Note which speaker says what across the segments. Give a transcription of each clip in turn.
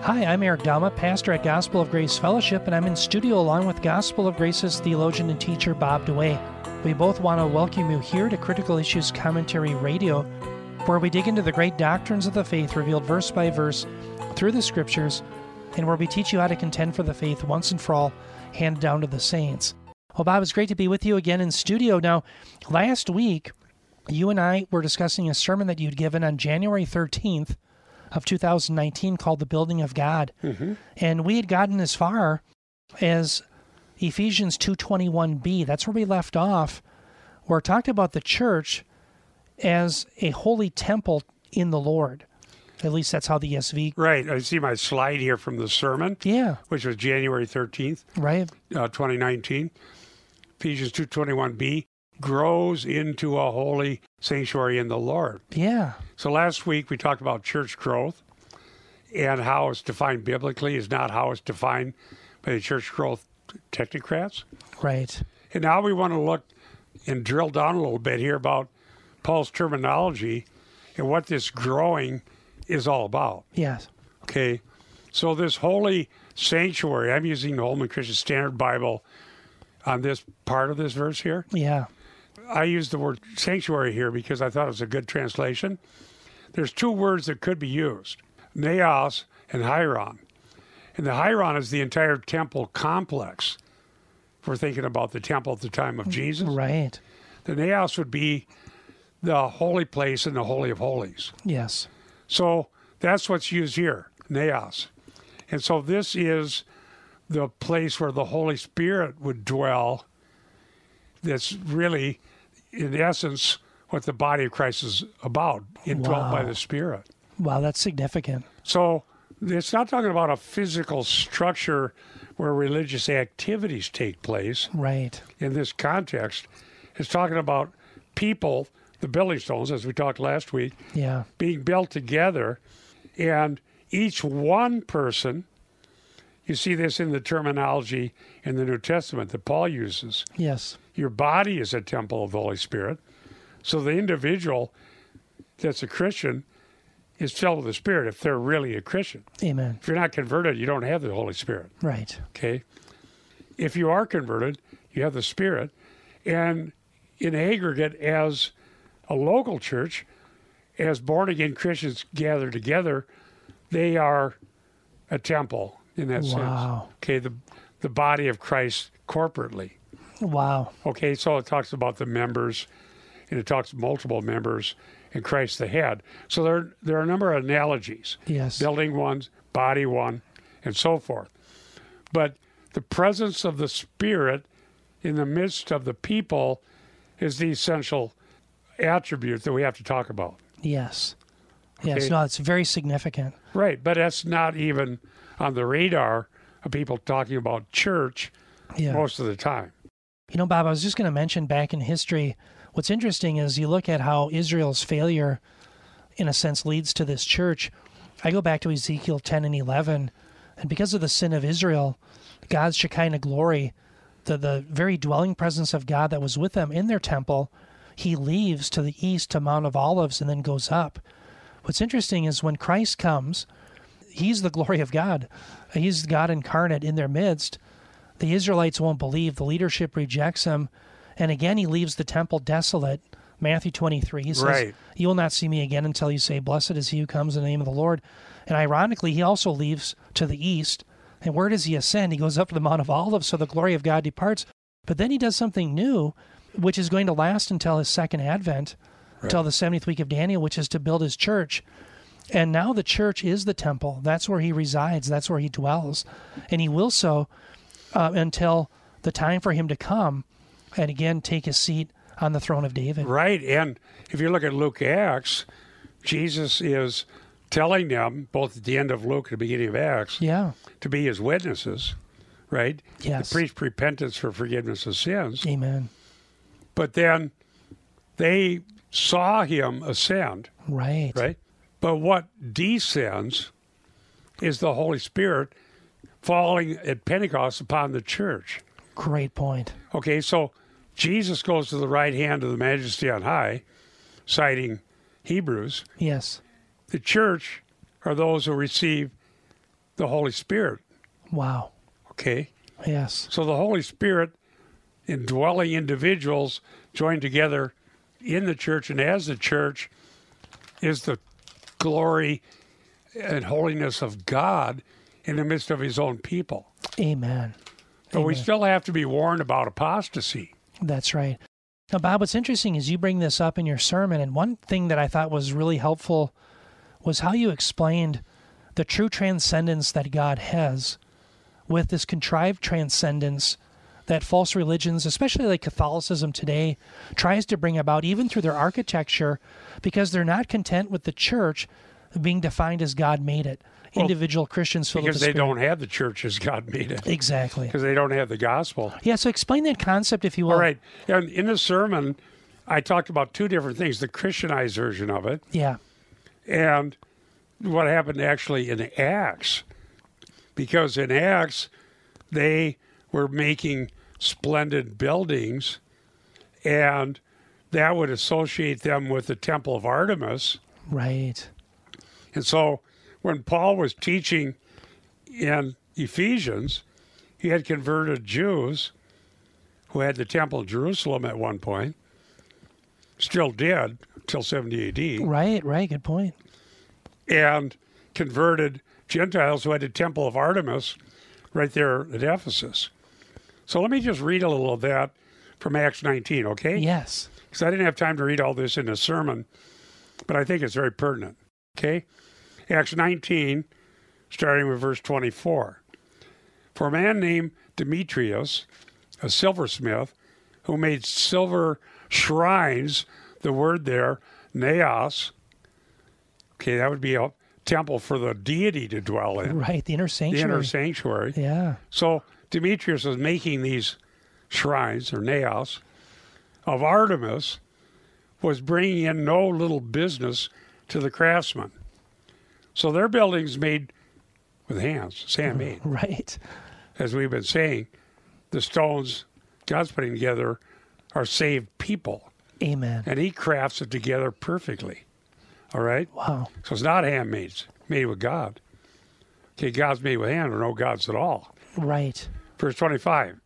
Speaker 1: Hi, I'm Eric Dalma, pastor at Gospel of Grace Fellowship, and I'm in studio along with Gospel of Grace's theologian and teacher, Bob DeWay. We both want to welcome you here to Critical Issues Commentary Radio, where we dig into the great doctrines of the faith revealed verse by verse through the Scriptures, and where we teach you how to contend for the faith once and for all, handed down to the saints. Well, Bob, it's great to be with you again in studio. Now, last week, you and I were discussing a sermon that you'd given on January 13th of 2019 called The Building of God. Mm-hmm. And we had gotten as far as Ephesians 2:21b. That's where we left off, where it talked about the church as a holy temple in the Lord. At least that's how the ESV...
Speaker 2: Right. I see my slide here from the sermon.
Speaker 1: Yeah.
Speaker 2: Which was January 13th,
Speaker 1: right.
Speaker 2: 2019. Ephesians 2:21b grows into a holy sanctuary in the Lord.
Speaker 1: Yeah.
Speaker 2: So last week we talked about church growth and how it's defined biblically is not how it's defined by the church growth technocrats.
Speaker 1: Right.
Speaker 2: And now we want to look and drill down a little bit here about Paul's terminology and what this growing is all about.
Speaker 1: Yes.
Speaker 2: Okay. So this holy sanctuary, I'm using the Holman Christian Standard Bible on this part of this verse here.
Speaker 1: Yeah.
Speaker 2: I use the word sanctuary here because I thought it was a good translation. There's two words that could be used, naos and hieron. And the hieron is the entire temple complex. If we're thinking about the temple at the time of Jesus.
Speaker 1: Right.
Speaker 2: The naos would be the holy place and the Holy of Holies.
Speaker 1: Yes.
Speaker 2: So that's what's used here, naos. And so this is the place where the Holy Spirit would dwell. That's really, in essence, what the body of Christ is about, indwelt by the Spirit.
Speaker 1: Wow, that's significant.
Speaker 2: So it's not talking about a physical structure where religious activities take place.
Speaker 1: Right.
Speaker 2: In this context, it's talking about people, the building stones, as we talked last week, being built together, and each one person. You see this in the terminology in the New Testament that Paul uses.
Speaker 1: Yes.
Speaker 2: Your body is a temple of the Holy Spirit. So the individual that's a Christian is filled with the Spirit if they're really a Christian.
Speaker 1: Amen.
Speaker 2: If you're not converted, you don't have the Holy Spirit.
Speaker 1: Right.
Speaker 2: Okay? If you are converted, you have the Spirit. And in aggregate, as a local church, as born-again Christians gather together, they are a temple. In that sense. Okay, the body of Christ corporately.
Speaker 1: Wow.
Speaker 2: Okay, so it talks about the members, and it talks multiple members, and Christ the head. So there are a number of analogies.
Speaker 1: Yes.
Speaker 2: Building one, body one, and so forth. But the presence of the Spirit in the midst of the people is the essential attribute that we have to talk about.
Speaker 1: Yes. Yes, no, it's very significant.
Speaker 2: Right, but that's not even on the radar of people talking about church most of the time.
Speaker 1: You know, Bob, I was just going to mention back in history, what's interesting is you look at how Israel's failure, in a sense, leads to this church. I go back to Ezekiel 10 and 11, and because of the sin of Israel, God's Shekinah glory, the very dwelling presence of God that was with them in their temple, he leaves to the east to Mount of Olives and then goes up. What's interesting is when Christ comes, he's the glory of God. He's God incarnate in their midst. The Israelites won't believe. The leadership rejects him. And again, he leaves the temple desolate. Matthew 23, he says, You will not see me again until you say, Blessed is he who comes in the name of the Lord. And ironically, he also leaves to the east. And where does he ascend? He goes up to the Mount of Olives, so the glory of God departs. But then he does something new, which is going to last until his second advent, until the 70th week of Daniel, which is to build his church. And now the church is the temple. That's where he resides. That's where he dwells. And he will so until the time for him to come and again take his seat on the throne of David.
Speaker 2: Right. And if you look at Luke Acts, Jesus is telling them, both at the end of Luke and the beginning of Acts, to be his witnesses, right?
Speaker 1: Yes.
Speaker 2: To preach repentance for forgiveness of sins.
Speaker 1: Amen.
Speaker 2: But then they saw him ascend.
Speaker 1: Right.
Speaker 2: Right? But what descends is the Holy Spirit falling at Pentecost upon the church.
Speaker 1: Great point.
Speaker 2: Okay, so Jesus goes to the right hand of the Majesty on high, citing Hebrews.
Speaker 1: Yes.
Speaker 2: The church are those who receive the Holy Spirit.
Speaker 1: Wow.
Speaker 2: Okay?
Speaker 1: Yes.
Speaker 2: So the Holy Spirit, indwelling individuals joined together in the church and as the church, is the glory and holiness of God in the midst of his own people.
Speaker 1: Amen.
Speaker 2: But we
Speaker 1: Amen.
Speaker 2: still have to be warned about apostasy.
Speaker 1: That's right. Now, Bob, what's interesting is you bring this up in your sermon, and one thing that I thought was really helpful was how you explained the true transcendence that God has with this contrived transcendence that false religions, especially like Catholicism today, tries to bring about even through their architecture, because they're not content with the church being defined as God made it. Individual Christians filled with
Speaker 2: Because
Speaker 1: the
Speaker 2: they
Speaker 1: Spirit.
Speaker 2: don't have the church as God made it.
Speaker 1: Exactly.
Speaker 2: Because they don't have the gospel.
Speaker 1: Yeah, so explain that concept, if you will.
Speaker 2: All right. And in the sermon, I talked about two different things, the Christianized version of it
Speaker 1: Yeah.
Speaker 2: and what happened actually in Acts. Because in Acts, they were making splendid buildings, and that would associate them with the Temple of Artemis.
Speaker 1: Right.
Speaker 2: And so when Paul was teaching in Ephesians, he had converted Jews who had the Temple of Jerusalem at one point, still did until 70 AD,
Speaker 1: Right. Good point.
Speaker 2: and converted Gentiles who had the Temple of Artemis right there at Ephesus. So let me just read a little of that from Acts 19, okay?
Speaker 1: Yes.
Speaker 2: Because I didn't have time to read all this in the sermon, but I think it's very pertinent, okay? Acts 19, starting with verse 24. For a man named Demetrius, a silversmith, who made silver shrines, the word there, naos, okay, that would be a temple for the deity to dwell in,
Speaker 1: Right. The inner
Speaker 2: the
Speaker 1: sanctuary.
Speaker 2: inner sanctuary.
Speaker 1: Yeah.
Speaker 2: So Demetrius was making these shrines, or naos, of Artemis, was bringing in no little business to the craftsmen. So their buildings made with hands, handmade.
Speaker 1: Right.
Speaker 2: As we've been saying, the stones God's putting together are saved people,
Speaker 1: Amen.
Speaker 2: and he crafts it together perfectly. All right?
Speaker 1: Wow.
Speaker 2: So it's not handmade, it's made with God. Okay, God's made with hand, or no gods at all.
Speaker 1: Right.
Speaker 2: Verse 25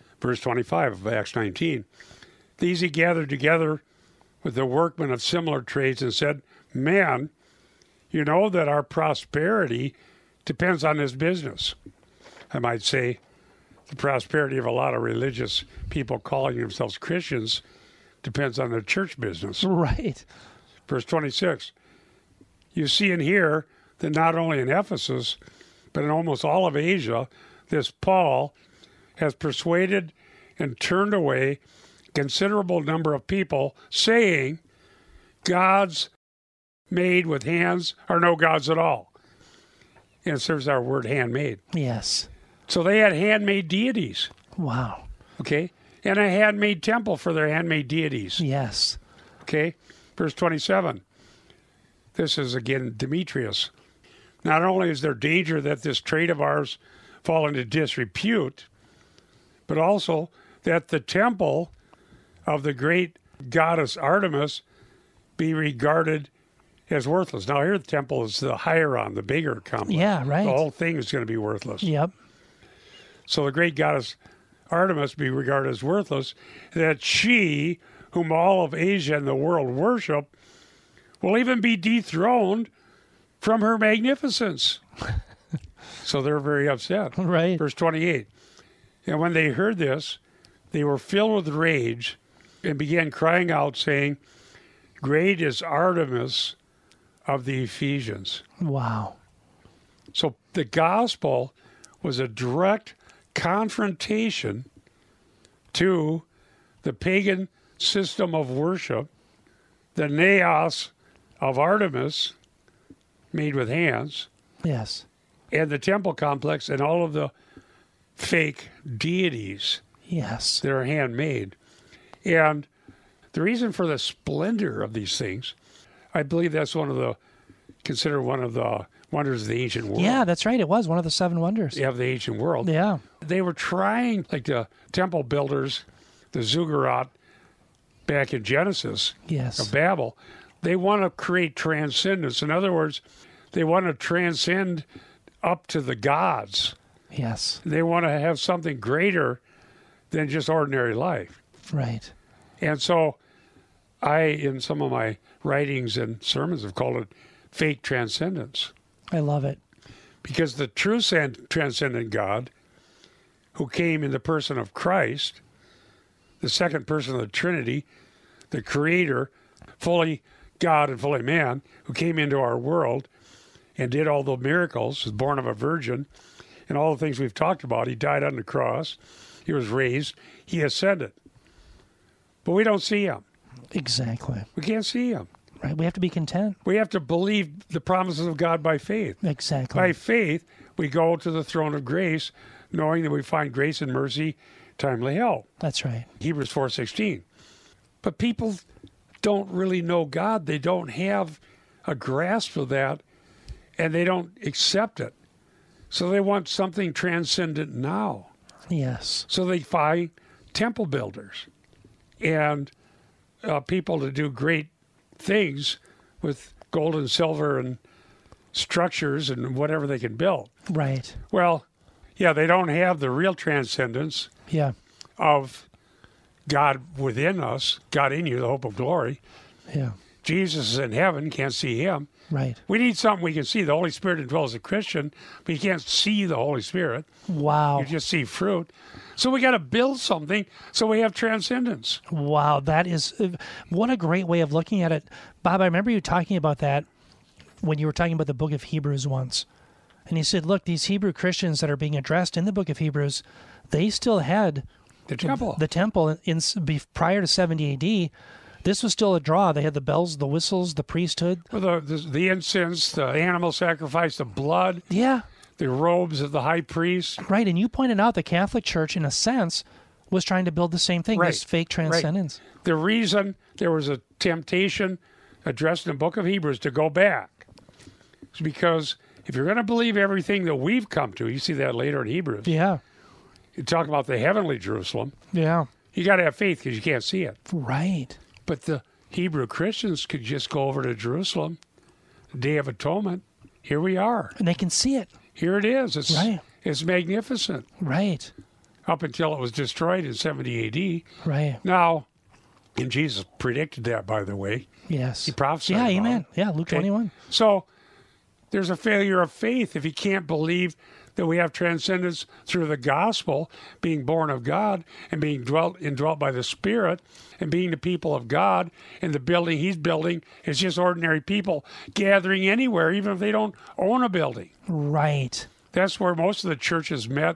Speaker 2: of Acts 19. These he gathered together with the workmen of similar trades and said, "Man, you know that our prosperity depends on this business." I might say the prosperity of a lot of religious people calling themselves Christians depends on their church business.
Speaker 1: Right.
Speaker 2: Verse 26. You see and hear that not only in Ephesus, but in almost all of Asia, this Paul has persuaded and turned away a considerable number of people, saying, gods made with hands are no gods at all. And it serves our word handmade.
Speaker 1: Yes.
Speaker 2: So they had handmade deities,
Speaker 1: Wow.
Speaker 2: okay? And a handmade temple for their handmade deities,
Speaker 1: Yes.
Speaker 2: okay? Verse 27. This is again Demetrius. Not only is there danger that this trade of ours fall into disrepute, but also that the temple of the great goddess Artemis be regarded as worthless. Now here the temple is the Hieron, the bigger complex.
Speaker 1: Yeah, right.
Speaker 2: The whole thing is going to be worthless.
Speaker 1: Yep.
Speaker 2: So the great goddess Artemis be regarded as worthless, that she, whom all of Asia and the world worship, will even be dethroned from her magnificence. So they're very upset.
Speaker 1: Right.
Speaker 2: Verse 28. And when they heard this, they were filled with rage and began crying out, saying, "Great is Artemis of the Ephesians."
Speaker 1: Wow.
Speaker 2: So the gospel was a direct confrontation to the pagan system of worship, the naos of Artemis, made with hands,
Speaker 1: Yes.
Speaker 2: and the temple complex and all of the fake deities
Speaker 1: Yes.
Speaker 2: that are handmade. And the reason for the splendor of these things, I believe that's considered one of the wonders of the ancient world.
Speaker 1: Yeah, that's right. It was one of the seven wonders.
Speaker 2: Of the ancient world.
Speaker 1: Yeah.
Speaker 2: They were trying, like the temple builders, the ziggurat back in Genesis
Speaker 1: Yes.
Speaker 2: of Babel, they want to create transcendence. In other words, they want to transcend up to the gods.
Speaker 1: Yes.
Speaker 2: They want to have something greater than just ordinary life.
Speaker 1: Right.
Speaker 2: And so I, in some of my writings and sermons, have called it fake transcendence.
Speaker 1: I love it.
Speaker 2: Because the true transcendent God, who came in the person of Christ, the second person of the Trinity, the Creator, fully God and fully man, who came into our world and did all the miracles, was born of a virgin, and all the things we've talked about. He died on the cross. He was raised. He ascended. But we don't see him.
Speaker 1: Exactly.
Speaker 2: We can't see him.
Speaker 1: Right. We have to be content.
Speaker 2: We have to believe the promises of God by faith.
Speaker 1: Exactly.
Speaker 2: By faith, we go to the throne of grace, knowing that we find grace and mercy, timely help.
Speaker 1: That's right.
Speaker 2: Hebrews 4:16. But people don't really know God. They don't have a grasp of that, and they don't accept it. So they want something transcendent now.
Speaker 1: Yes.
Speaker 2: So they find temple builders and people to do great things with gold and silver and structures and whatever they can build.
Speaker 1: Right.
Speaker 2: Well, yeah, they don't have the real transcendence
Speaker 1: Yeah.
Speaker 2: of God within us, God in you, the hope of glory.
Speaker 1: Yeah.
Speaker 2: Jesus is in heaven, can't see him.
Speaker 1: Right.
Speaker 2: We need something we can see. The Holy Spirit indwells a Christian, but you can't see the Holy Spirit.
Speaker 1: Wow.
Speaker 2: You just see fruit. So we got to build something so we have transcendence.
Speaker 1: Wow. That is, what a great way of looking at it. Bob, I remember you talking about that when you were talking about the book of Hebrews once. And you said, look, these Hebrew Christians that are being addressed in the book of Hebrews, they still had
Speaker 2: The temple.
Speaker 1: the temple prior to 70 AD. This was still a draw. They had the bells, the whistles, the priesthood.
Speaker 2: Well, the incense, the animal sacrifice, the blood,
Speaker 1: Yeah,
Speaker 2: the robes of the high priest.
Speaker 1: right. And you pointed out the Catholic Church, in a sense, was trying to build the same thing,
Speaker 2: Right,
Speaker 1: this fake transcendence.
Speaker 2: The reason there was a temptation addressed in the book of Hebrews to go back is because if you're going to believe everything that we've come to, you see that later in Hebrews,
Speaker 1: Yeah,
Speaker 2: you talk about the heavenly Jerusalem,
Speaker 1: yeah.
Speaker 2: you got to have faith because you can't see it.
Speaker 1: Right.
Speaker 2: But the Hebrew Christians could just go over to Jerusalem, the Day of Atonement. Here we are.
Speaker 1: And they can see it.
Speaker 2: Here it is. It's,
Speaker 1: Right.
Speaker 2: it's magnificent.
Speaker 1: Right.
Speaker 2: Up until it was destroyed in 70 AD.
Speaker 1: Right.
Speaker 2: Now, and Jesus predicted that, by the way.
Speaker 1: Yes.
Speaker 2: He prophesied
Speaker 1: Yeah,
Speaker 2: about
Speaker 1: amen.
Speaker 2: it.
Speaker 1: Yeah, Luke
Speaker 2: Okay.
Speaker 1: 21.
Speaker 2: So there's a failure of faith if you can't believe that we have transcendence through the gospel, being born of God and being indwelt by the Spirit and being the people of God, and the building he's building is just ordinary people gathering anywhere, even if they don't own a building.
Speaker 1: Right.
Speaker 2: That's where most of the churches met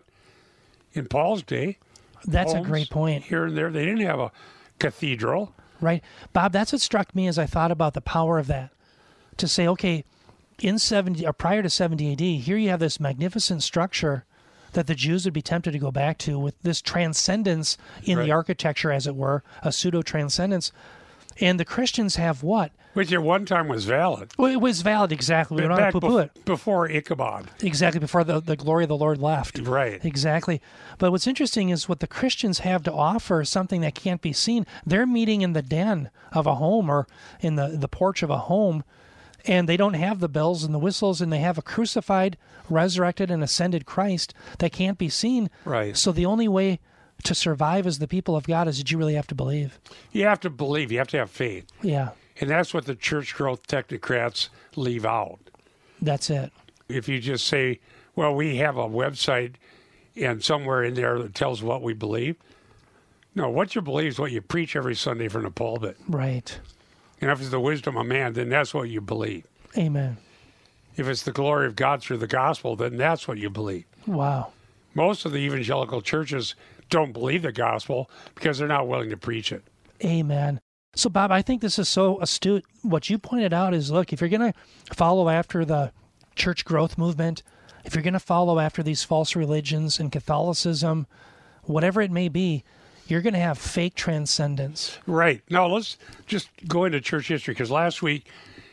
Speaker 2: in Paul's day.
Speaker 1: That's a
Speaker 2: Homes,
Speaker 1: great point.
Speaker 2: Here and there, they didn't have a cathedral.
Speaker 1: Right. Bob, that's what struck me as I thought about the power of that. To say, okay, in 70 or prior to 70 AD, here you have this magnificent structure that the Jews would be tempted to go back to with this transcendence in
Speaker 2: Right.
Speaker 1: the architecture, as it were, a pseudo-transcendence. And the Christians have what?
Speaker 2: Which at one time was valid.
Speaker 1: Well, it was valid, exactly. We don't
Speaker 2: Back
Speaker 1: have to poo-poo it.
Speaker 2: before Ichabod.
Speaker 1: Exactly, before the glory of the Lord left.
Speaker 2: Right.
Speaker 1: Exactly. But what's interesting is what the Christians have to offer is something that can't be seen. They're meeting in the den of a home or in the porch of a home, and they don't have the bells and the whistles, and they have a crucified, resurrected, and ascended Christ that can't be seen.
Speaker 2: Right.
Speaker 1: So the only way to survive as the people of God is that you really have to believe.
Speaker 2: You have to believe. You have to have faith.
Speaker 1: Yeah,
Speaker 2: And that's what the church growth technocrats leave out.
Speaker 1: that's it.
Speaker 2: If you just say, well, we have a website and somewhere in there that tells what we believe. No, what you believe is what you preach every Sunday from the pulpit.
Speaker 1: Right.
Speaker 2: And if it's the wisdom of man, then that's what you believe.
Speaker 1: Amen.
Speaker 2: If it's the glory of God through the gospel, then that's what you believe.
Speaker 1: Wow.
Speaker 2: Most of the evangelical churches don't believe the gospel because they're not willing to preach it.
Speaker 1: Amen. So, Bob, I think this is so astute. What you pointed out is, look, if you're going to follow after the church growth movement, if you're going to follow after these false religions and Catholicism, whatever it may be, you're going to have fake transcendence.
Speaker 2: Right. Now, let's just go into church history, because last week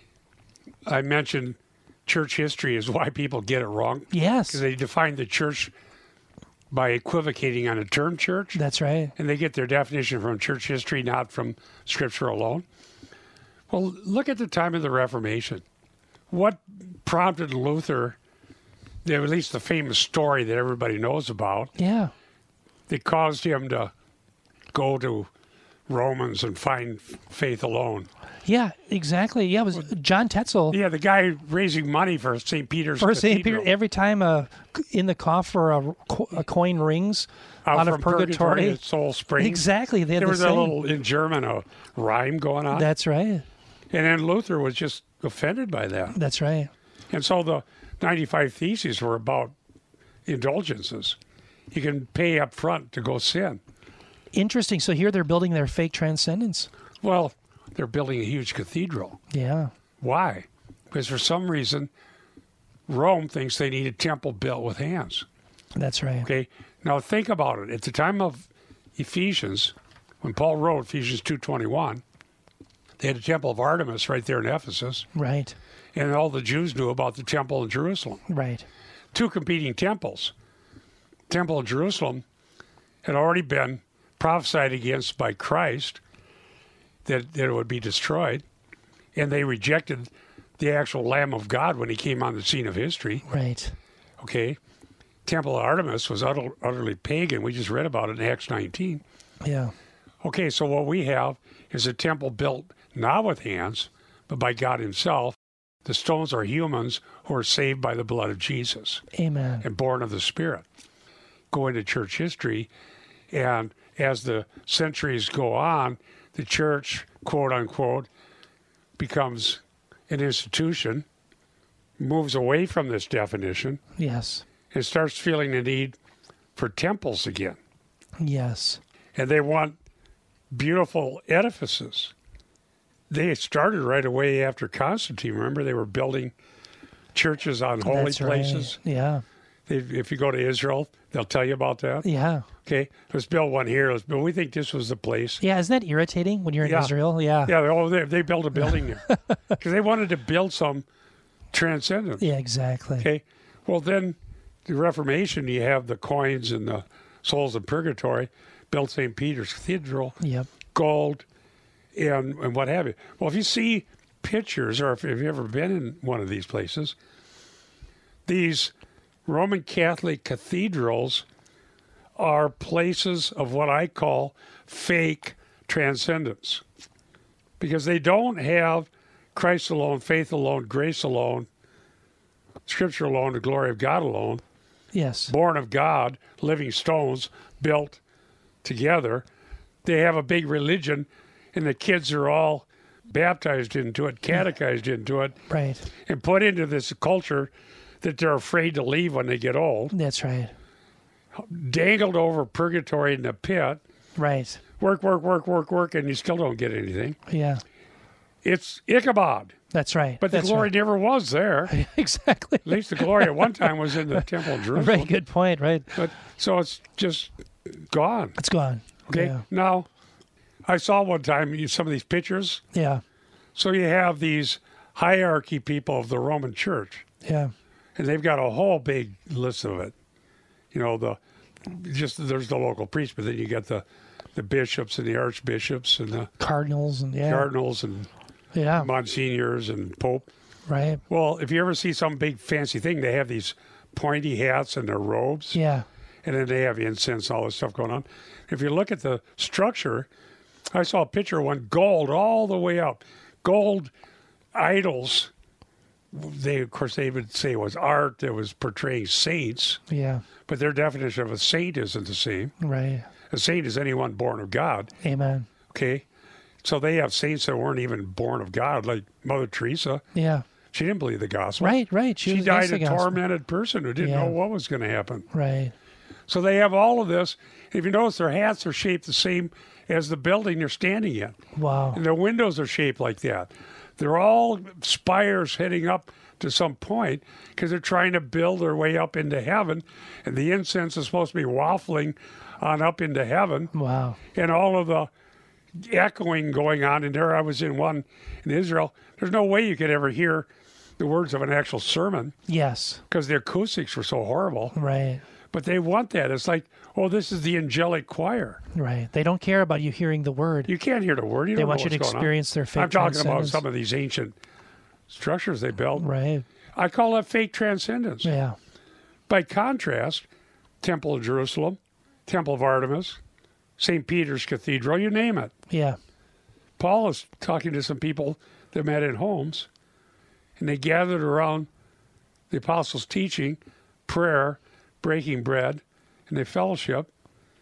Speaker 2: I mentioned church history is why people get it wrong.
Speaker 1: Yes,
Speaker 2: Because they define the church by equivocating on the term church.
Speaker 1: that's right.
Speaker 2: And they get their definition from church history, not from Scripture alone. Well, look at the time of the Reformation. What prompted Luther at least the famous story that everybody knows about,
Speaker 1: Yeah.
Speaker 2: that caused him to go to Romans and find faith alone.
Speaker 1: Yeah, exactly. Yeah, it was John Tetzel.
Speaker 2: Yeah, the guy raising money for St. Peter's
Speaker 1: For St.
Speaker 2: Cathedral.
Speaker 1: Peter, every time in the coffer a coin rings out of
Speaker 2: from
Speaker 1: purgatory.
Speaker 2: to Soul Springs.
Speaker 1: Exactly. They had
Speaker 2: There
Speaker 1: the
Speaker 2: was
Speaker 1: same.
Speaker 2: a little, in German, a rhyme going on.
Speaker 1: That's right.
Speaker 2: And then Luther was just offended by that.
Speaker 1: That's right.
Speaker 2: And so the 95 Theses were about indulgences. You can pay up front to go sin.
Speaker 1: Interesting. So here they're building their fake transcendence.
Speaker 2: Well, they're building a huge cathedral.
Speaker 1: Yeah.
Speaker 2: Why? Because for some reason, Rome thinks they need a temple built with hands.
Speaker 1: That's right.
Speaker 2: Okay? Now think about it. At the time of Ephesians, when Paul wrote Ephesians 2:21, they had a temple of Artemis right there in Ephesus,
Speaker 1: Right.
Speaker 2: and all the Jews knew about the temple in Jerusalem.
Speaker 1: Right.
Speaker 2: Two competing temples. Temple of Jerusalem had already been prophesied against by Christ that it would be destroyed, and they rejected the actual Lamb of God when he came on the scene of history.
Speaker 1: Right.
Speaker 2: Okay? Temple of Artemis was utterly pagan. We just read about it in Acts 19.
Speaker 1: Yeah.
Speaker 2: Okay, so what we have is a temple built not with hands, but by God himself. The stones are humans who are saved by the blood of Jesus
Speaker 1: Amen.
Speaker 2: and born of the Spirit. Go into church history, and as the centuries go on, the church, quote unquote, becomes an institution, moves away from this definition,
Speaker 1: Yes.
Speaker 2: and starts feeling the need for temples again.
Speaker 1: Yes.
Speaker 2: And they want beautiful edifices. They started right away after Constantine. Remember, they were building churches on holy
Speaker 1: That's
Speaker 2: places.
Speaker 1: Right. Yeah.
Speaker 2: If you go to Israel, they'll tell you about that.
Speaker 1: Yeah.
Speaker 2: Okay, let's build one here. We think this was the place.
Speaker 1: Yeah. Isn't that irritating when you're in
Speaker 2: Yeah.
Speaker 1: Israel? Yeah.
Speaker 2: Yeah, they built a building there because they wanted to build some transcendence.
Speaker 1: Yeah, exactly.
Speaker 2: Okay, well then, the Reformation, you have the coins and the souls of purgatory, built St. Peter's Cathedral,
Speaker 1: Yep.
Speaker 2: gold, and what have you. Well, if you see pictures, or if you've ever been in one of these places, these Roman Catholic cathedrals are places of what I call fake transcendence, because they don't have Christ alone, faith alone, grace alone, Scripture alone, the glory of God alone,
Speaker 1: Yes.
Speaker 2: born of God, living stones built together. They have a big religion, and the kids are all baptized into it, catechized into it,
Speaker 1: Right.
Speaker 2: and put into this culture that they're afraid to leave when they get old,
Speaker 1: That's right.
Speaker 2: dangled over purgatory in the pit,
Speaker 1: Right.
Speaker 2: work, and you still don't get anything.
Speaker 1: Yeah.
Speaker 2: It's Ichabod,
Speaker 1: That's right.
Speaker 2: but the
Speaker 1: That's
Speaker 2: glory
Speaker 1: right.
Speaker 2: never was there.
Speaker 1: Exactly.
Speaker 2: At least the glory at one time was in the temple of Jerusalem.
Speaker 1: Very good point. Right.
Speaker 2: But so it's just gone.
Speaker 1: It's gone.
Speaker 2: Okay.
Speaker 1: Yeah.
Speaker 2: Now, I saw one time some of these pictures.
Speaker 1: Yeah.
Speaker 2: So you have these hierarchy people of the Roman Church,
Speaker 1: Yeah.
Speaker 2: and they've got a whole big list of it. You know, there's the local priest, but then you got the bishops and the archbishops and the
Speaker 1: Cardinals and yeah.
Speaker 2: cardinals and
Speaker 1: Yeah.
Speaker 2: monsignors and pope.
Speaker 1: Right.
Speaker 2: Well, if you ever see some big fancy thing, they have these pointy hats and their robes,
Speaker 1: Yeah.
Speaker 2: and then they have incense and all this stuff going on. If you look at the structure, I saw a picture of one, gold all the way up. Gold idols. Of course, they would say it was art that was portraying saints,
Speaker 1: Yeah.
Speaker 2: but their definition of a saint isn't the same.
Speaker 1: Right.
Speaker 2: A saint is anyone born of God,
Speaker 1: Amen.
Speaker 2: okay? So they have saints that weren't even born of God, like Mother Teresa.
Speaker 1: Yeah.
Speaker 2: She didn't believe the gospel.
Speaker 1: Right. Right.
Speaker 2: She
Speaker 1: was
Speaker 2: died
Speaker 1: against
Speaker 2: a
Speaker 1: the gospel.
Speaker 2: tormented person who didn't
Speaker 1: Yeah.
Speaker 2: know what was going to happen.
Speaker 1: Right.
Speaker 2: So they have all of this. If you notice, their hats are shaped the same as the building they're standing in.
Speaker 1: Wow.
Speaker 2: And their windows are shaped like that. They're all spires heading up to some point because they're trying to build their way up into heaven. And the incense is supposed to be waffling on up into heaven.
Speaker 1: Wow.
Speaker 2: And all of the echoing going on. And there I was in one in Israel. There's no way you could ever hear the words of an actual sermon
Speaker 1: Yes.
Speaker 2: because the acoustics were so horrible.
Speaker 1: Right.
Speaker 2: But they want that. It's like, oh, this is the angelic choir.
Speaker 1: Right. They don't care about you hearing the word.
Speaker 2: You can't hear the word. You
Speaker 1: They
Speaker 2: don't
Speaker 1: want
Speaker 2: know
Speaker 1: you to
Speaker 2: what's going on.
Speaker 1: experience their fake
Speaker 2: I'm talking about
Speaker 1: transcendence.
Speaker 2: some of these ancient structures they built.
Speaker 1: Right.
Speaker 2: I call that fake transcendence.
Speaker 1: Yeah.
Speaker 2: By contrast, Temple of Jerusalem, Temple of Artemis, St. Peter's Cathedral, you name it.
Speaker 1: Yeah.
Speaker 2: Paul is talking to some people that met in homes, and they gathered around the apostles' teaching, prayer, breaking bread, and they fellowship,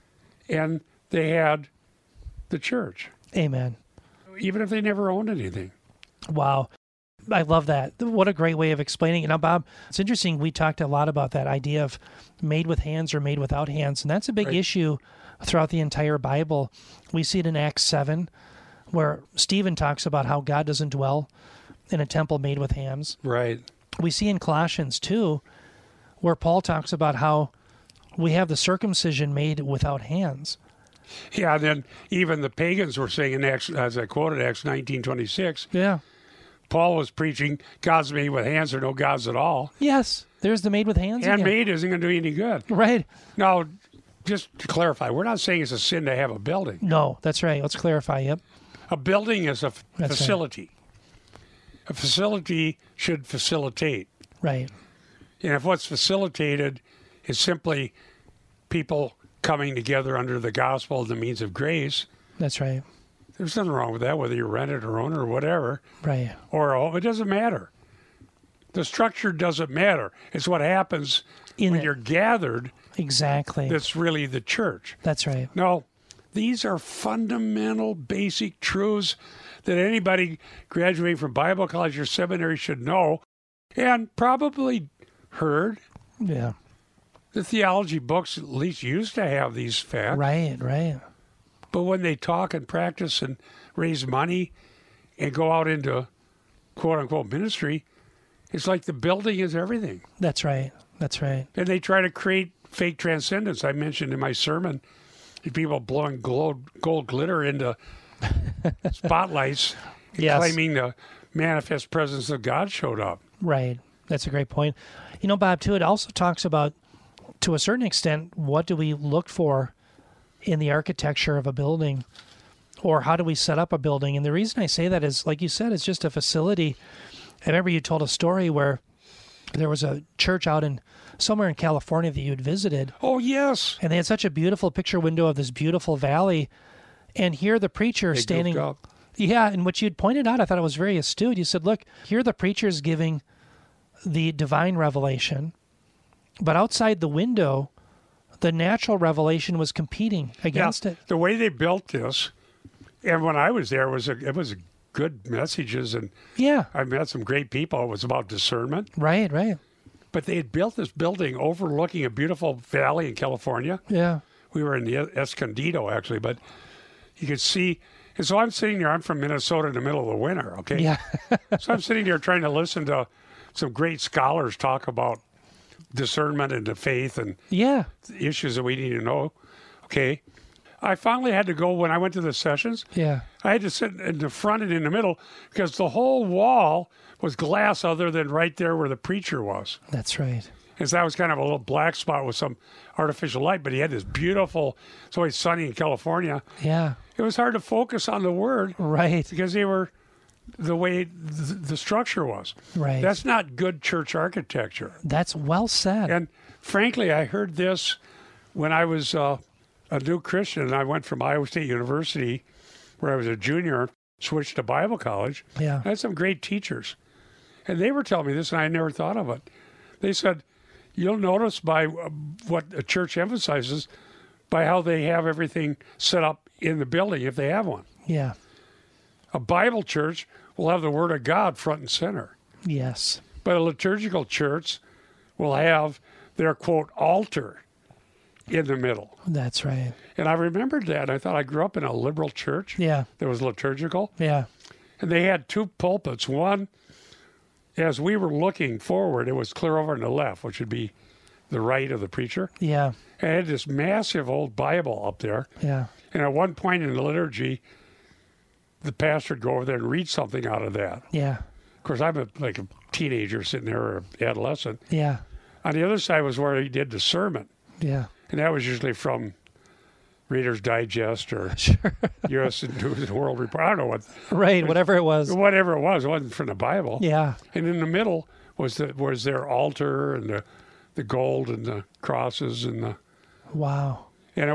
Speaker 2: and they had the church.
Speaker 1: Amen.
Speaker 2: Even if they never owned anything.
Speaker 1: Wow. I love that. What a great way of explaining it. Now, Bob, it's interesting. We talked a lot about that idea of made with hands or made without hands. And that's a big issue throughout the entire Bible. We see it in Acts 7, where Stephen talks about how God doesn't dwell in a temple made with hands.
Speaker 2: Right.
Speaker 1: We see in Colossians 2, where Paul talks about how we have the circumcision made without hands.
Speaker 2: Yeah, and then even the pagans were saying in Acts, as I quoted Acts 19:26,
Speaker 1: Yeah.
Speaker 2: Paul was preaching God's made with hands or no gods at all.
Speaker 1: Yes. There's the made with hands again.
Speaker 2: Handmade isn't going to do you any good.
Speaker 1: Right.
Speaker 2: Now, just to clarify, we're not saying it's a sin to have a building.
Speaker 1: No, that's right. Let's clarify. Yep.
Speaker 2: A building is a
Speaker 1: That's
Speaker 2: facility. A facility should facilitate.
Speaker 1: Right.
Speaker 2: And if what's facilitated is simply people coming together under the gospel and the means of grace,
Speaker 1: That's right.
Speaker 2: there's nothing wrong with that, whether you rent it or own it or whatever.
Speaker 1: Right.
Speaker 2: Or it doesn't matter. The structure doesn't matter. It's what happens
Speaker 1: In
Speaker 2: when
Speaker 1: it.
Speaker 2: you're gathered
Speaker 1: Exactly.
Speaker 2: that's really the church.
Speaker 1: That's right.
Speaker 2: No, these are fundamental, basic truths that anybody graduating from Bible college or seminary should know and probably heard.
Speaker 1: Yeah.
Speaker 2: The theology books at least used to have these facts.
Speaker 1: Right. Right.
Speaker 2: But when they talk and practice and raise money and go out into quote-unquote ministry, it's like the building is everything.
Speaker 1: That's right. That's right.
Speaker 2: And they try to create fake transcendence. I mentioned in my sermon, people blowing gold glitter into spotlights,
Speaker 1: Yes.
Speaker 2: claiming the manifest presence of God showed up.
Speaker 1: Right. That's a great point. You know, Bob, too, it also talks about, to a certain extent, what do we look for in the architecture of a building, or how do we set up a building? And the reason I say that is, like you said, it's just a facility. I remember you told a story where there was a church out in somewhere in California that you had visited,
Speaker 2: Oh, yes.
Speaker 1: and they had such a beautiful picture window of this beautiful valley, and here the preacher
Speaker 2: They
Speaker 1: standing.
Speaker 2: goofed up.
Speaker 1: Yeah, and what you'd pointed out, I thought it was very astute. You said, look, here the preacher's giving the divine revelation, but outside the window, the natural revelation was competing against it.
Speaker 2: The way they built this, and when I was there, it was good messages, and
Speaker 1: Yeah,
Speaker 2: I met some great people. It was about discernment.
Speaker 1: right, right.
Speaker 2: But they had built this building overlooking a beautiful valley in California.
Speaker 1: Yeah,
Speaker 2: We were in the Escondido, actually, but you could see. And so I'm sitting there. I'm from Minnesota in the middle of the winter, okay?
Speaker 1: yeah,
Speaker 2: So I'm sitting there trying to listen to some great scholars talk about discernment and the faith and
Speaker 1: yeah,
Speaker 2: issues that we need to know, okay? I finally had to go when I went to the sessions.
Speaker 1: yeah.
Speaker 2: I had to sit in the front and in the middle because the whole wall was glass other than right there where the preacher was.
Speaker 1: That's right.
Speaker 2: And so that was kind of a little black spot with some artificial light, but he had this beautiful, it's always sunny in California.
Speaker 1: Yeah,
Speaker 2: It was hard to focus on the word
Speaker 1: right,
Speaker 2: because they were the way the structure was.
Speaker 1: right.
Speaker 2: That's not good church architecture.
Speaker 1: That's well said.
Speaker 2: And frankly, I heard this when I was a new Christian, and I went from Iowa State University, where I was a junior, switched to Bible college.
Speaker 1: Yeah,
Speaker 2: I had some great teachers. And they were telling me this, and I never thought of it. They said, you'll notice by what a church emphasizes, by how they have everything set up in the building, if they have one.
Speaker 1: yeah,
Speaker 2: A Bible church will have the Word of God front and center.
Speaker 1: yes,
Speaker 2: But a liturgical church will have their, quote, altar in the middle.
Speaker 1: that's right.
Speaker 2: And I remembered that. And I thought I grew up in a liberal church
Speaker 1: Yeah,
Speaker 2: that was liturgical.
Speaker 1: yeah,
Speaker 2: And they had two pulpits. One, as we were looking forward, it was clear over on the left, which would be the right of the preacher.
Speaker 1: yeah,
Speaker 2: And it had this massive old Bible up there.
Speaker 1: yeah,
Speaker 2: And at one point in the liturgy, the pastor would go over there and read something out of that.
Speaker 1: yeah,
Speaker 2: Of course, I'm like a teenager sitting there, or an adolescent.
Speaker 1: yeah,
Speaker 2: On the other side was where he did the sermon.
Speaker 1: yeah.
Speaker 2: And that was usually from Reader's Digest or
Speaker 1: Sure.
Speaker 2: U.S. News and World Report. I don't know what.
Speaker 1: Right, whatever it was.
Speaker 2: Whatever it wasn't from the Bible.
Speaker 1: Yeah,
Speaker 2: And in the middle was their altar and the gold and the crosses and
Speaker 1: Wow.
Speaker 2: it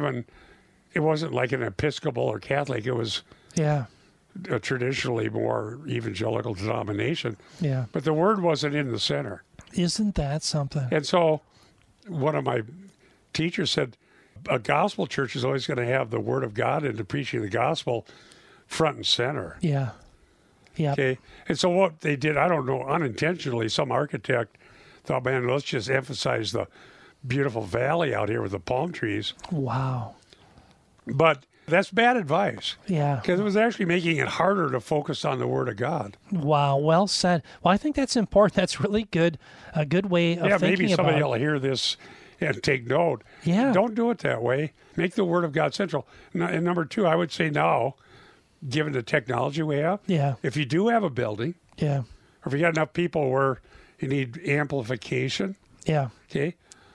Speaker 2: wasn't like an Episcopal or Catholic. It was
Speaker 1: Yeah.
Speaker 2: a traditionally more evangelical denomination.
Speaker 1: Yeah.
Speaker 2: But the word wasn't in the center.
Speaker 1: Isn't that something?
Speaker 2: And so one of my teachers said, a gospel church is always going to have the word of God and the preaching of the gospel front and center.
Speaker 1: Yeah. Yeah.
Speaker 2: Okay. And so what they did, I don't know, unintentionally, some architect thought, man, let's just emphasize the beautiful valley out here with the palm trees.
Speaker 1: Wow.
Speaker 2: But that's bad advice
Speaker 1: Yeah.
Speaker 2: because it was actually making it harder to focus on the word of God.
Speaker 1: Wow. Well said. Well, I think that's important. That's really good. A good way of
Speaker 2: Yeah,
Speaker 1: thinking
Speaker 2: maybe somebody
Speaker 1: about
Speaker 2: will hear this and take note.
Speaker 1: Yeah.
Speaker 2: Don't do it that way. Make the word of God central. And number two, I would say now, given the technology we have,
Speaker 1: Yeah.
Speaker 2: if you do have a building,
Speaker 1: Yeah.
Speaker 2: or if you got enough people where you need amplification,
Speaker 1: Yeah.
Speaker 2: okay,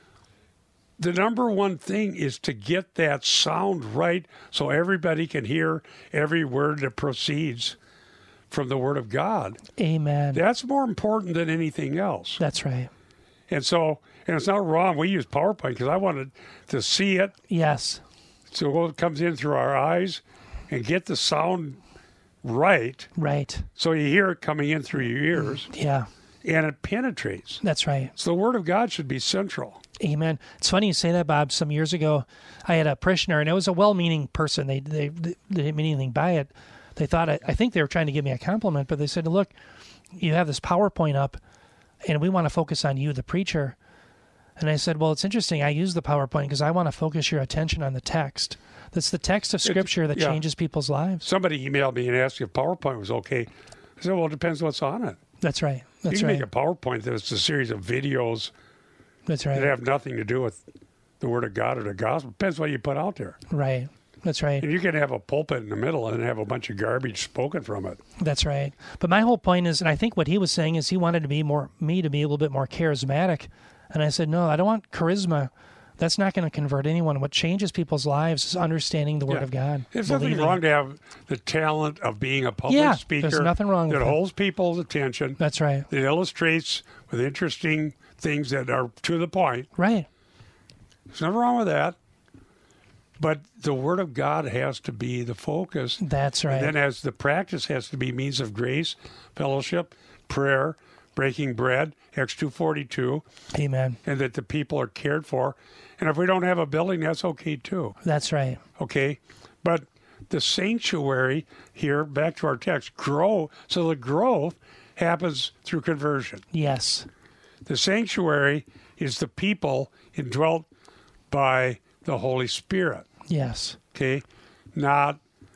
Speaker 2: the number one thing is to get that sound right so everybody can hear every word that proceeds from the word of God.
Speaker 1: Amen.
Speaker 2: That's more important than anything else.
Speaker 1: That's right.
Speaker 2: And so, and it's not wrong. We use PowerPoint because I wanted to see it.
Speaker 1: Yes.
Speaker 2: So it comes in through our eyes and get the sound right.
Speaker 1: Right.
Speaker 2: So you hear it coming in through your ears
Speaker 1: Yeah.
Speaker 2: and it penetrates.
Speaker 1: That's right.
Speaker 2: So the word of God should be central.
Speaker 1: Amen. It's funny you say that, Bob. Some years ago, I had a parishioner, and it was a well-meaning person. They didn't mean anything by it. They thought I think they were trying to give me a compliment, but they said, "Look, you have this PowerPoint up, and we want to focus on you, the preacher." And I said, "Well, it's interesting. I use the PowerPoint because I want to focus your attention on the text. That's the text of Scripture that
Speaker 2: yeah.
Speaker 1: changes people's lives."
Speaker 2: Somebody emailed me and asked if PowerPoint was okay. I said, well, it depends what's on it.
Speaker 1: That's right.
Speaker 2: You
Speaker 1: That's
Speaker 2: can
Speaker 1: right.
Speaker 2: make a PowerPoint that's a series of videos
Speaker 1: That's
Speaker 2: that
Speaker 1: right.
Speaker 2: have nothing to do with the word of God or the gospel. Depends what you put out there.
Speaker 1: Right. That's right.
Speaker 2: And you can have a pulpit in the middle and have a bunch of garbage spoken from it.
Speaker 1: That's right. But my whole point is, and I think what he was saying is he wanted to be me to be a little bit more charismatic. And I said, no, I don't want charisma. That's not going to convert anyone. What changes people's lives is understanding the Word
Speaker 2: Yeah.
Speaker 1: of God.
Speaker 2: There's nothing
Speaker 1: believing.
Speaker 2: wrong to have the talent of being a public
Speaker 1: Yeah,
Speaker 2: speaker.
Speaker 1: there's nothing wrong with
Speaker 2: that
Speaker 1: that.
Speaker 2: holds people's attention.
Speaker 1: That's right.
Speaker 2: That illustrates with interesting things that are to the point.
Speaker 1: Right.
Speaker 2: There's nothing wrong with that. But the Word of God has to be the focus.
Speaker 1: That's right.
Speaker 2: And then as the practice has to be means of grace, fellowship, prayer, breaking bread, Acts 2:42,
Speaker 1: Amen.
Speaker 2: and that the people are cared for. And if we don't have a building, that's okay too.
Speaker 1: That's right.
Speaker 2: Okay? But the sanctuary here, back to our text, grow. So the growth happens through conversion.
Speaker 1: Yes.
Speaker 2: The sanctuary is the people indwelt by the Holy Spirit.
Speaker 1: Yes.
Speaker 2: Okay? Not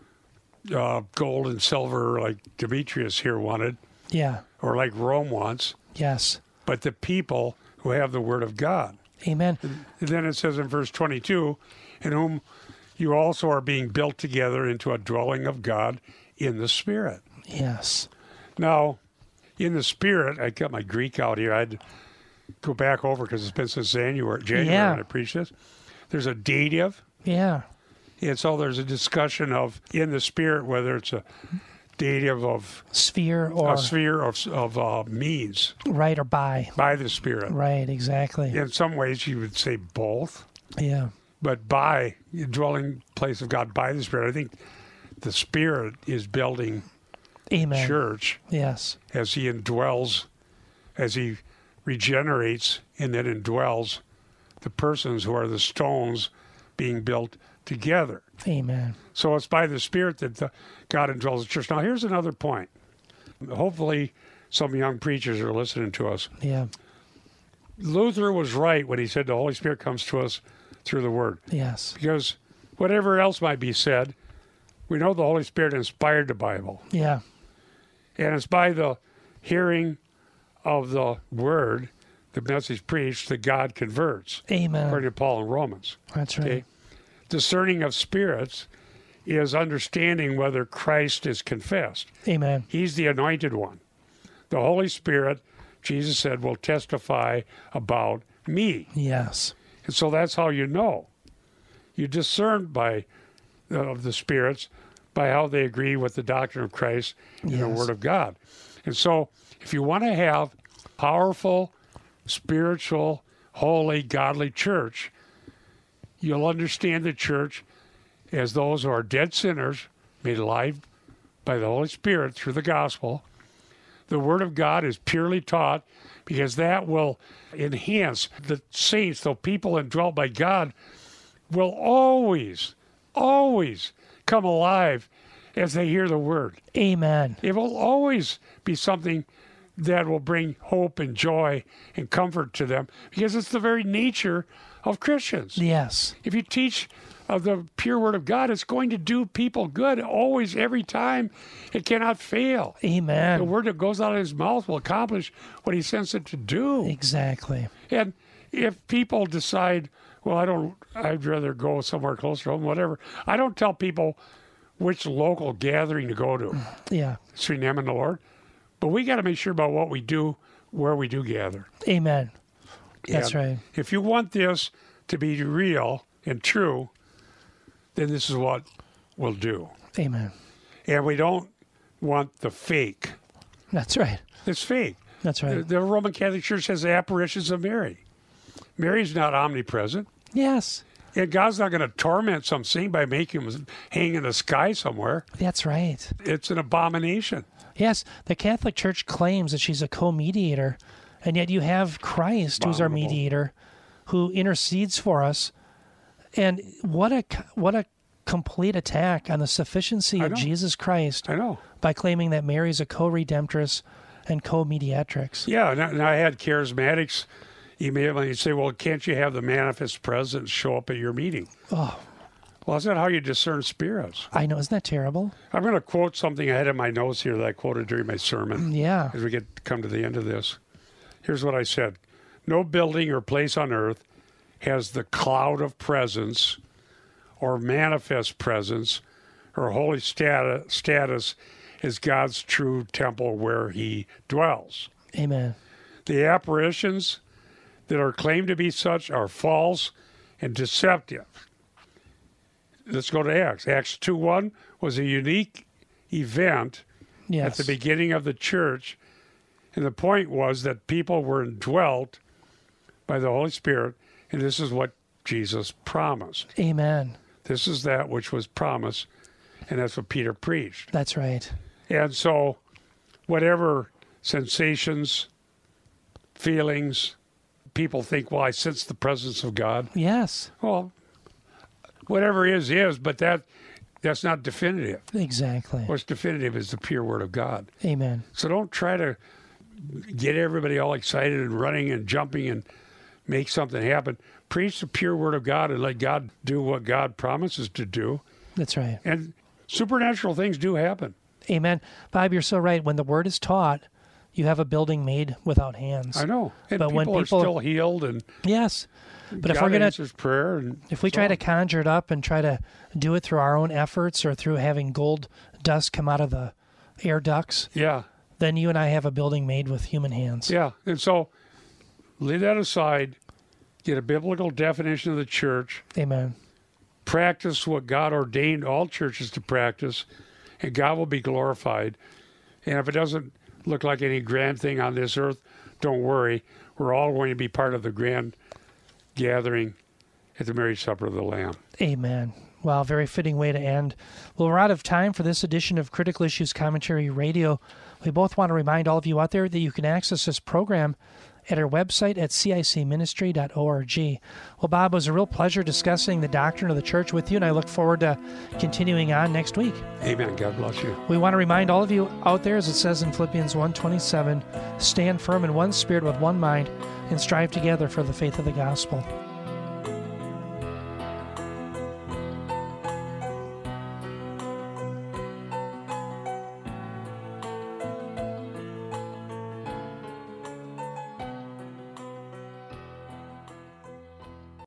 Speaker 2: gold and silver like Demetrius here wanted,
Speaker 1: Yeah.
Speaker 2: or like Rome wants,
Speaker 1: Yes.
Speaker 2: but the people who have the Word of God.
Speaker 1: Amen.
Speaker 2: And then it says in verse 22, in whom you also are being built together into a dwelling of God in the Spirit.
Speaker 1: Yes.
Speaker 2: Now, in the Spirit, I got my Greek out here. I'd go back over because it's been since January
Speaker 1: Yeah.
Speaker 2: when I preached this. There's a dative,
Speaker 1: Yeah.
Speaker 2: and so there's a discussion of in the Spirit, whether it's a dative of
Speaker 1: Sphere or
Speaker 2: a sphere of means
Speaker 1: right or by.
Speaker 2: by the Spirit.
Speaker 1: Right. Exactly.
Speaker 2: In some ways, you would say both.
Speaker 1: Yeah.
Speaker 2: But by dwelling place of God by the Spirit, I think the Spirit is building
Speaker 1: Amen.
Speaker 2: church
Speaker 1: Yes.
Speaker 2: as He indwells, as He regenerates and then indwells the persons who are the stones being built together.
Speaker 1: Amen.
Speaker 2: So it's by the Spirit that God indwells the church. Now, here's another point. Hopefully, some young preachers are listening to us.
Speaker 1: Yeah.
Speaker 2: Luther was right when he said the Holy Spirit comes to us through the Word.
Speaker 1: Yes.
Speaker 2: Because whatever else might be said, we know the Holy Spirit inspired the Bible.
Speaker 1: Yeah.
Speaker 2: And it's by the hearing of the Word, the message preached, that God converts,
Speaker 1: Amen.
Speaker 2: according to Paul in Romans.
Speaker 1: That's right.
Speaker 2: Okay? Discerning of spirits is understanding whether Christ is confessed.
Speaker 1: Amen.
Speaker 2: He's the anointed one. The Holy Spirit, Jesus said, will testify about me.
Speaker 1: Yes.
Speaker 2: And so that's how you know. You discern by of the spirits by how they agree with the doctrine of Christ and the
Speaker 1: Yes.
Speaker 2: Word of God. And so if you want to have powerful, spiritual, holy, godly church, you'll understand the church as those who are dead sinners made alive by the Holy Spirit through the gospel. The Word of God is purely taught because that will enhance the saints, the people indwelt by God, will always, always come alive as they hear the Word.
Speaker 1: Amen.
Speaker 2: It will always be something that will bring hope and joy and comfort to them because it's the very nature of Christians.
Speaker 1: Yes.
Speaker 2: If you teach of the pure Word of God, it's going to do people good always, every time. It cannot fail.
Speaker 1: Amen.
Speaker 2: The word that goes out of his mouth will accomplish what he sends it to do.
Speaker 1: Exactly.
Speaker 2: And if people decide, well, I'd rather go somewhere closer to home, whatever. I don't tell people which local gathering to go to.
Speaker 1: Yeah.
Speaker 2: Between them and the Lord. But we got to make sure about what we do, where we do gather.
Speaker 1: Amen. That's
Speaker 2: And
Speaker 1: right.
Speaker 2: if you want this to be real and true, then this is what we'll do.
Speaker 1: Amen.
Speaker 2: And we don't want the fake.
Speaker 1: That's right.
Speaker 2: It's fake.
Speaker 1: That's right.
Speaker 2: The Roman Catholic Church has apparitions of Mary. Mary's not omnipresent.
Speaker 1: Yes.
Speaker 2: And God's not going to torment some saint by making him hang in the sky somewhere.
Speaker 1: That's right.
Speaker 2: It's an abomination.
Speaker 1: Yes. The Catholic Church claims that she's a co-mediator, and yet you have Christ, who's our
Speaker 2: Abominable.
Speaker 1: mediator, who intercedes for us. And what a complete attack on the sufficiency
Speaker 2: I
Speaker 1: of
Speaker 2: know.
Speaker 1: Jesus Christ
Speaker 2: I know.
Speaker 1: by claiming that Mary's a co-redemptress and co-mediatrix.
Speaker 2: Yeah, and I had charismatics email me and say, well, can't you have the manifest presence show up at your meeting?
Speaker 1: Oh,
Speaker 2: Well, that's not how you discern spirits.
Speaker 1: I know. Isn't that terrible?
Speaker 2: I'm going to quote something I had in my notes here that I quoted during my sermon
Speaker 1: Yeah.
Speaker 2: as we come to the end of this. Here's what I said. No building or place on earth has the cloud of presence or manifest presence or holy status as God's true temple where he dwells.
Speaker 1: Amen.
Speaker 2: The apparitions that are claimed to be such are false and deceptive. Let's go to Acts. Acts 2:1 was a unique event
Speaker 1: Yes.
Speaker 2: at the beginning of the church, and the point was that people were indwelt by the Holy Spirit, and this is what Jesus promised.
Speaker 1: Amen.
Speaker 2: This is that which was promised, and that's what Peter preached.
Speaker 1: That's right.
Speaker 2: And so, whatever sensations, feelings, people think, well, I sense the presence of God.
Speaker 1: Yes.
Speaker 2: Well, whatever is, but that's not definitive.
Speaker 1: Exactly.
Speaker 2: What's definitive is the pure Word of God.
Speaker 1: Amen.
Speaker 2: So don't try to get everybody all excited and running and jumping and make something happen. Preach the pure Word of God and let God do what God promises to do.
Speaker 1: That's right.
Speaker 2: And supernatural things do happen.
Speaker 1: Amen. Bob, you're so right. When the word is taught, you have a building made without hands.
Speaker 2: I know. And
Speaker 1: But when
Speaker 2: people are
Speaker 1: people-
Speaker 2: still healed, and
Speaker 1: Yes. But if
Speaker 2: God
Speaker 1: we're going to
Speaker 2: answers prayer. And
Speaker 1: If we
Speaker 2: so
Speaker 1: try to
Speaker 2: on.
Speaker 1: conjure it up and try to do it through our own efforts or through having gold dust come out of the air ducts,
Speaker 2: Yeah,
Speaker 1: then you and I have a building made with human hands.
Speaker 2: yeah. And so leave that aside. Get a biblical definition of the church.
Speaker 1: Amen.
Speaker 2: Practice what God ordained all churches to practice, and God will be glorified. And if it doesn't look like any grand thing on this earth, don't worry. We're all going to be part of the grand gathering at the marriage supper of the Lamb.
Speaker 1: Amen. Well, very fitting way to end. Well, we're out of time for this edition of Critical Issues Commentary Radio. We both want to remind all of you out there that you can access this program at our website at cicministry.org. Well, Bob, it was a real pleasure discussing the doctrine of the church with you, and I look forward to continuing on next week.
Speaker 2: Amen. God bless you.
Speaker 1: We want to remind all of you out there, as it says in Philippians 1:27, stand firm in one spirit with one mind and strive together for the faith of the gospel.